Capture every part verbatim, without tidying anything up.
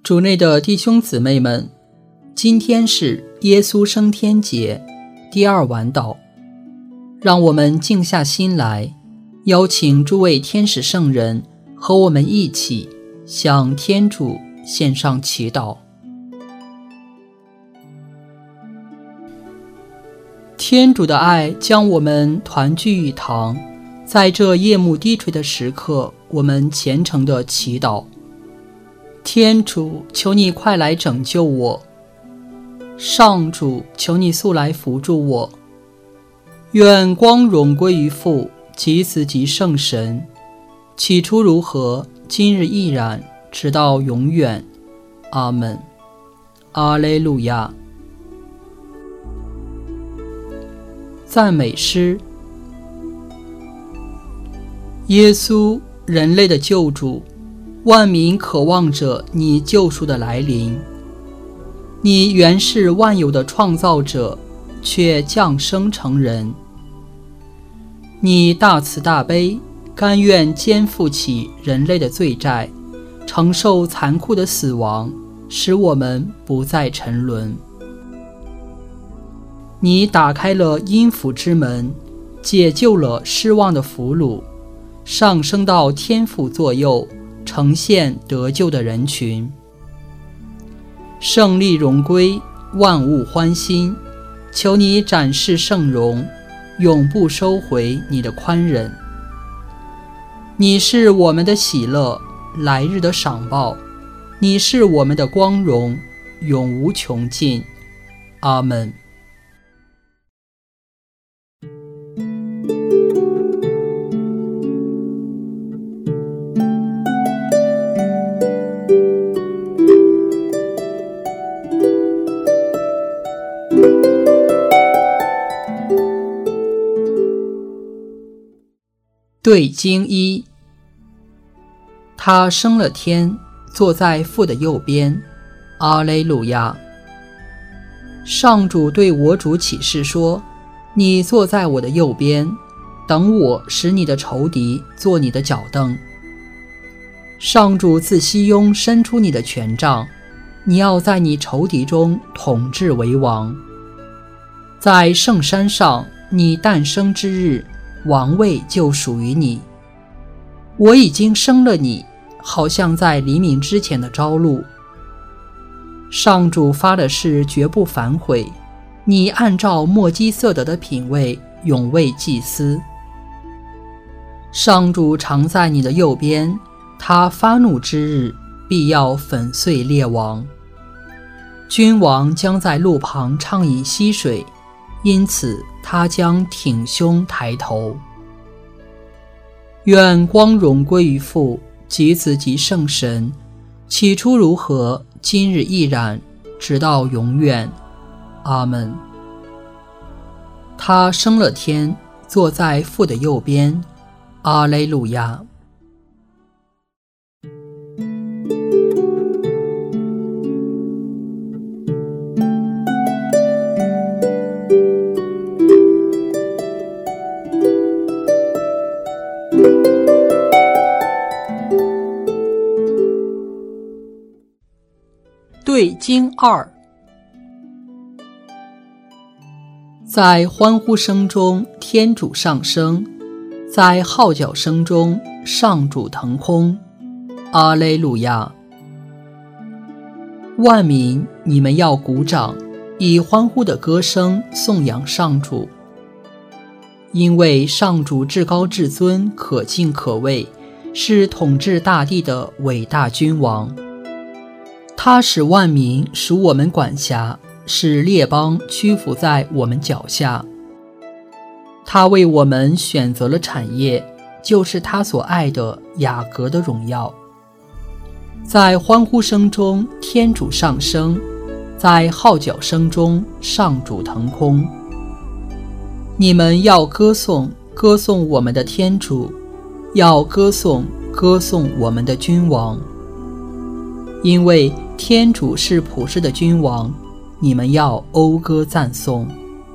主内的弟兄姊妹们，今天是耶稣升天节第二晚祷，让我们静下心来，邀请诸位天使圣人和我们一起向天主献上祈祷。天主的爱将我们团聚一堂，在这夜幕低垂的时刻，我们虔诚地祈祷。天主，求你快来拯救我；上主，求你速来扶助我。愿光荣归于父及子及圣神，起初如何，今日亦然，直到永远。阿们。阿肋路亚。赞美诗。耶稣，人类的救主，万民渴望着你救赎的来临。你原是万有的创造者，却降生成人。你大慈大悲，甘愿肩负起人类的罪债，承受残酷的死亡，使我们不再沉沦。你打开了阴府之门，解救了失望的俘虏，上升到天父左右，呈现得救的人群。胜利荣归，万物欢欣，求你展示圣容，永不收回你的宽忍。你是我们的喜乐，来日的赏报，你是我们的光荣，永无穷尽。阿们。对经一，他升了天，坐在父的右边。阿肋路亚。上主对我主起誓说，你坐在我的右边，等我使你的仇敌做你的脚凳。上主自西雍伸出你的权杖，你要在你仇敌中统治为王。在圣山上，你诞生之日，王位就属于你。我已经生了你，好像在黎明之前的朝露。上主发的誓绝不反悔，你按照默基瑟德的品位，永为祭司。上主常在你的右边，他发怒之日，必要粉碎列王。君王将在路旁畅饮溪水，因此他将挺胸抬头。愿光荣归于父及子及圣神，起初如何，今日亦然，直到永远。阿们。他升了天，坐在父的右边。阿肋路亚。对经二。在欢呼声中，天主上升；在号角声中，上主腾空。阿肋路亚。万民，你们要鼓掌，以欢呼的歌声颂扬上主，因为上主至高至尊，可敬可畏，是统治大地的伟大君王。他使万民属我们管辖，使列邦屈服在我们脚下。他为我们选择了产业，就是他所爱的雅各的荣耀。在欢呼声中，天主上升；在号角声中，上主腾空。你们要歌颂，歌颂我们的天主；要歌颂，歌颂我们的君王。因为天主是普世的君王，你们要讴歌赞颂。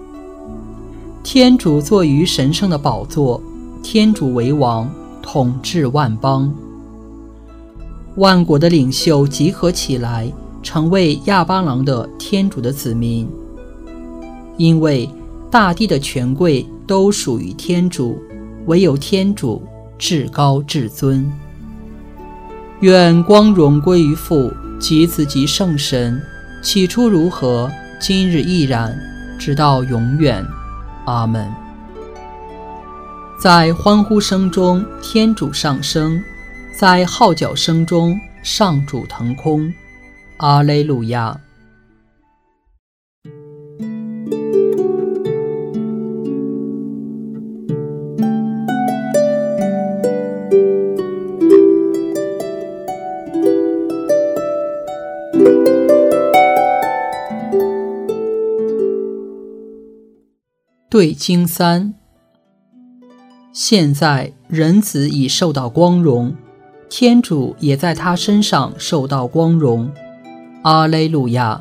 天主坐于神圣的宝座，天主为王，统治万邦。 万国的领袖集合起来，成为亚巴郎的天主的子民。因为大地的权贵都属于天主，唯有天主至高至尊。愿光荣归于父及子及圣神，起初如何，今日亦然，直到永远。阿们。在欢呼声中，天主上升；在号角声中，上主腾空。阿肋路亚。对经三。现在人子已受到光荣，天主也在他身上受到光荣。阿肋路亚。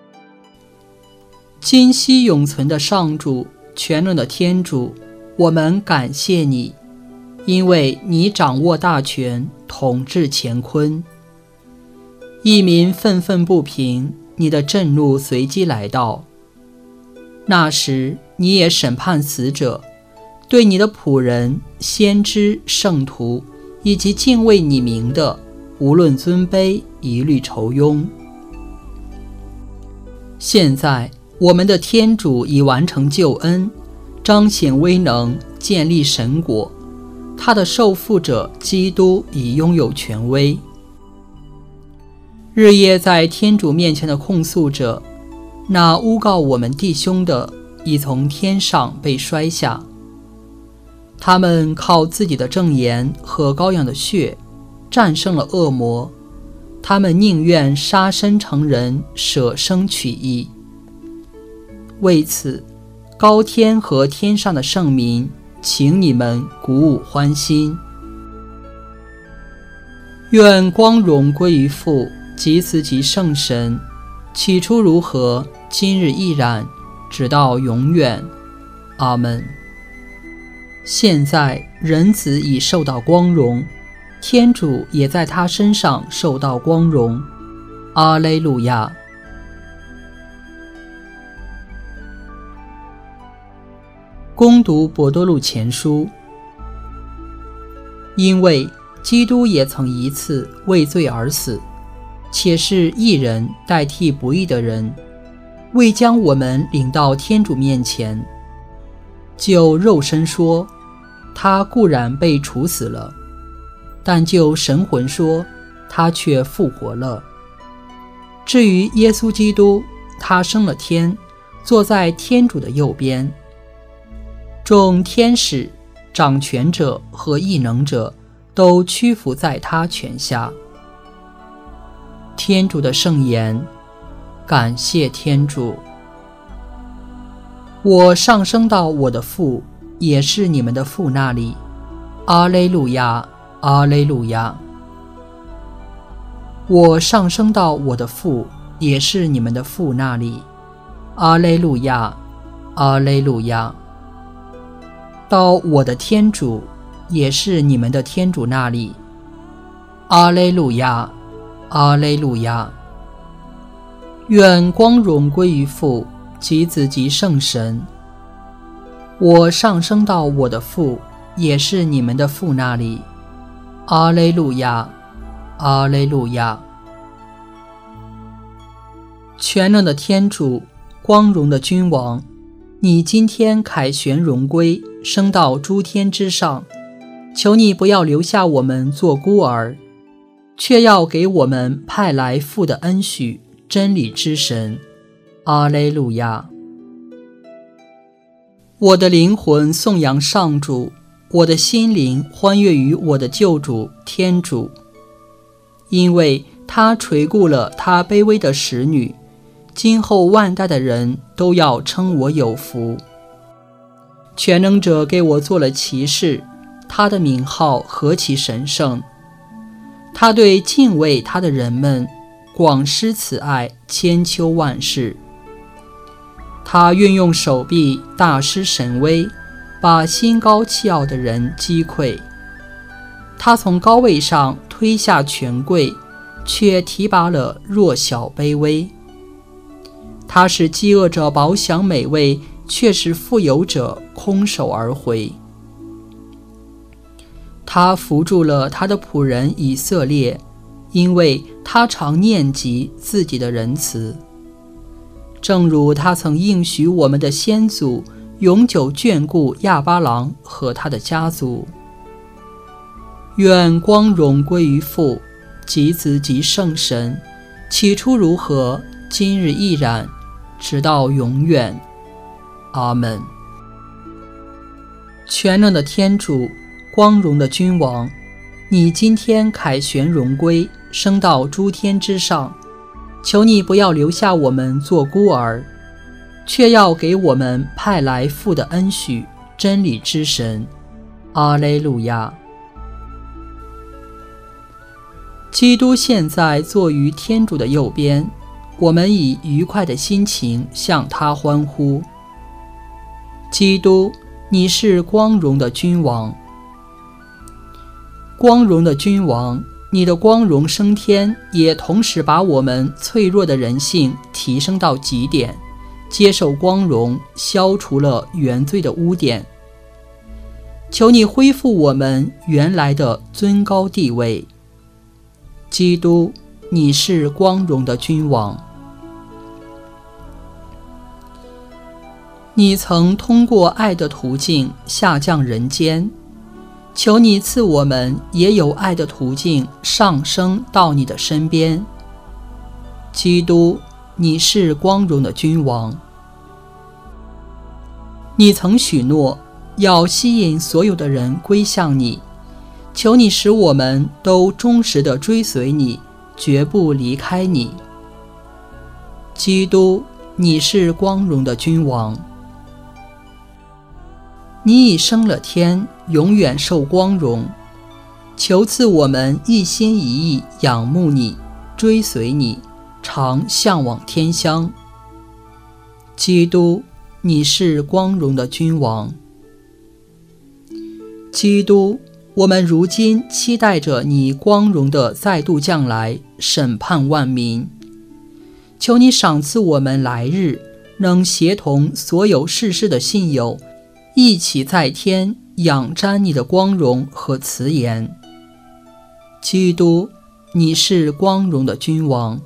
今昔永存的上主，全能的天主，我们感谢你，因为你掌握大权，统治乾坤。一民愤愤不平，你的震怒随即来到。那时你也审判死者，对你的仆人、先知、圣徒以及敬畏你名的，无论尊卑，一律酬庸。现在我们的天主已完成救恩，彰显威能，建立神国，他的受傅者基督已拥有权威。日夜在天主面前的控诉者，那诬告我们弟兄的，已从天上被摔下。他们靠自己的证言和羔羊的血战胜了恶魔，他们宁愿杀身成人，舍生取义。为此，高天和天上的圣民，请你们鼓舞欢心。愿光荣归于父及子及圣神，起初如何，今日亦然，直到永远。阿们。现在人子已受到光荣，天主也在他身上受到光荣。阿肋路亚。攻读伯多禄前书。因为基督也曾一次为罪而死，且是义人代替不义的人，为将我们领到天主面前。就肉身说，他固然被处死了，但就神魂说，他却复活了。至于耶稣基督，他升了天，坐在天主的右边。众天使、掌权者和异能者都屈服在他权下。天主的圣言，感谢天主。我上升到我的父，也是你们的父那里。阿肋路亚，阿肋路亚。我上升到我的父，也是你们的父那里。阿肋路亚，阿肋路亚。到我的天主，也是你们的天主那里。阿肋路亚，阿肋路亚。愿光荣归于父及子及圣神。我上升到我的父，也是你们的父那里。阿肋路亚，阿肋路亚。全能的天主，光荣的君王，你今天凯旋荣归，升到诸天之上，求你不要留下我们做孤儿，却要给我们派来父的恩许，真理之神。阿肋路亚。我的灵魂颂扬上主，我的心灵欢悦于我的救主天主，因为他垂顾了他卑微的使女，今后万代的人都要称我有福。全能者给我做了骑士，他的名号何其神圣！他对敬畏他的人们广施慈爱，千秋万世。他运用手臂大施神威，把心高气傲的人击溃。他从高位上推下权贵， 却提拔了弱小卑微。他使饥饿者饱享美味，却使富有者空手而回。他扶助了他的仆人以色列，因为他常念及自己的仁慈。正如他曾应许我们的先祖，永久眷顾亚巴郎和他的家族。愿光荣归于父、及子及圣神，起初如何，今日亦然，直到永远。阿们。全能的天主，光荣的君王，你今天凯旋荣归，升到诸天之上，求你不要留下我们做孤儿，却要给我们派来父的恩许，真理之神。阿肋路亚。基督现在坐于天主的右边，我们以愉快的心情向他欢呼。基督，你是光荣的君王。光荣的君王，你的光荣升天，也同时把我们脆弱的人性提升到极点，接受光荣，消除了原罪的污点。求你恢复我们原来的尊高地位。基督，你是光荣的君王。你曾通过爱的途径下降人间，求你赐我们也有爱的途径上升到你的身边。基督，你是光荣的君王。你曾许诺要吸引所有的人归向你，求你使我们都忠实地追随你，绝不离开你。基督，你是光荣的君王。你已升了天，永远受光荣，求赐我们一心一意仰慕你，追随你，常向往天乡。基督，你是光荣的君王。基督，我们如今期待着你光荣的再度降来，审判万民。求你赏赐我们来日，能协同所有世事的信友，一起在天仰瞻你的光荣和慈颜。基督，你是光荣的君王。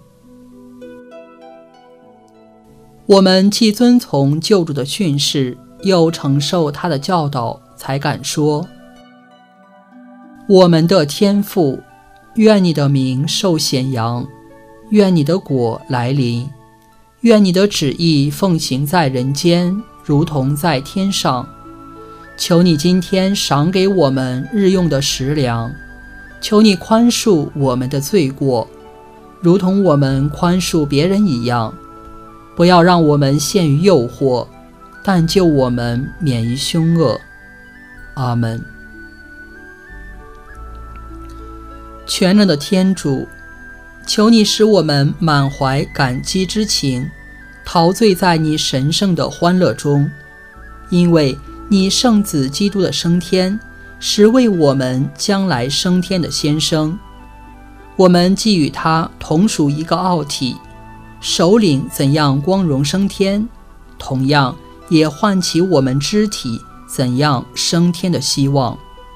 我们既遵从救主的训示，又承受他的教导，才敢说：我们的天父，愿你的名受显扬，愿你的国来临，愿你的旨意奉行在人间，如同在天上。求你今天赏给我们日用的食粮，求你宽恕我们的罪过，如同我们宽恕别人一样。不要让我们陷于诱惑，但救我们免于凶恶。阿们。全能的天主，求你使我们满怀感激之情，陶醉在你神圣的欢乐中，因为你圣子基督的升天，是为我们将来升天的先生。我们既与他同属一个奥体，首领怎样光荣升天，同样也唤起我们肢体怎样升天的希望。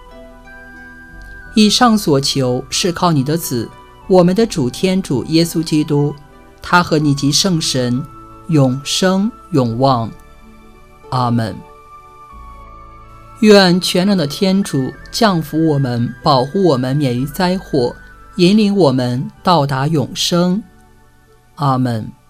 以上所求是靠你的子，我们的主天主耶稣基督，他和你及圣神永生永望。阿们。愿全能的天主降福我们，保护我们免于灾祸，引领我们到达永生。阿们。